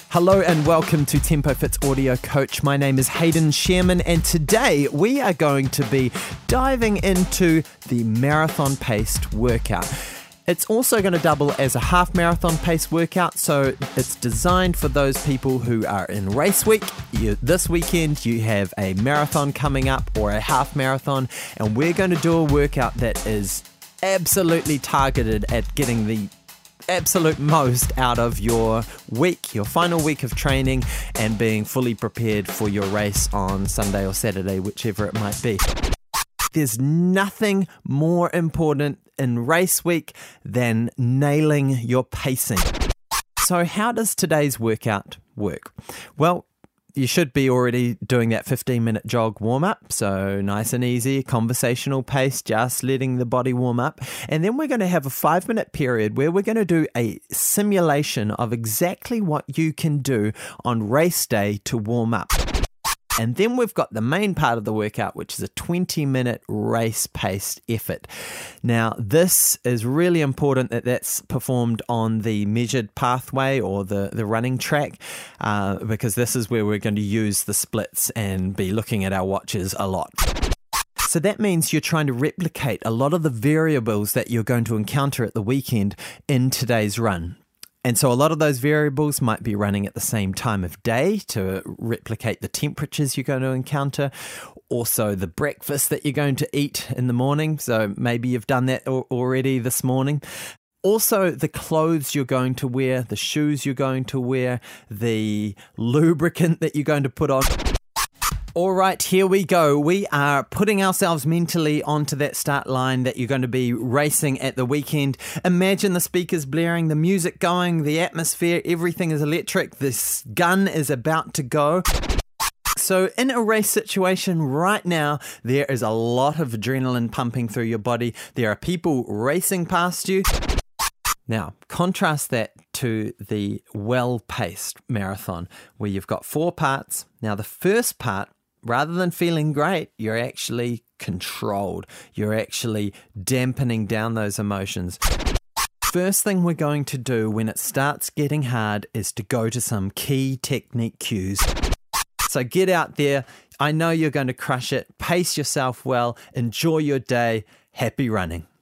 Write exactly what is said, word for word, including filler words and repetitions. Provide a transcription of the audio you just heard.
Hello and welcome to Tempo Fit's Audio Coach. My name is Hayden Sherman and today we are going to be diving into the marathon paced workout. It's also going to double as a half marathon paced workout, so it's designed for those people who are in race week. You, this weekend you have a marathon coming up or a half marathon, and we're going to do a workout that is absolutely targeted at getting the absolute most out of your week, your final week of training, and being fully prepared for your race on Sunday or Saturday, whichever it might be. There's nothing more important in race week than nailing your pacing. So how does today's workout work? Well, you should be already doing that fifteen minute jog warm up. So nice and easy, conversational pace, just letting the body warm up. And then we're going to have a five minute period where we're going to do a simulation of exactly what you can do on race day to warm up. And then we've got the main part of the workout, which is a twenty minute race-paced effort. Now, this is really important that that's performed on the measured pathway or the, the running track, uh, because this is where we're going to use the splits and be looking at our watches a lot. So that means you're trying to replicate a lot of the variables that you're going to encounter at the weekend in today's run. And so a lot of those variables might be running at the same time of day to replicate the temperatures you're going to encounter. Also the breakfast that you're going to eat in the morning. So maybe you've done that already this morning. Also the clothes you're going to wear, the shoes you're going to wear, the lubricant that you're going to put on. All right, here we go. We are putting ourselves mentally onto that start line that you're going to be racing at the weekend. Imagine the speakers blaring, the music going, the atmosphere, everything is electric. This gun is about to go. So in a race situation right now, there is a lot of adrenaline pumping through your body. There are people racing past you. Now, contrast that to the well-paced marathon where you've got four parts. Now, the first part, rather than feeling great, you're actually controlled. You're actually dampening down those emotions. First thing we're going to do when it starts getting hard is to go to some key technique cues. So get out there. I know you're going to crush it. Pace yourself well. Enjoy your day. Happy running.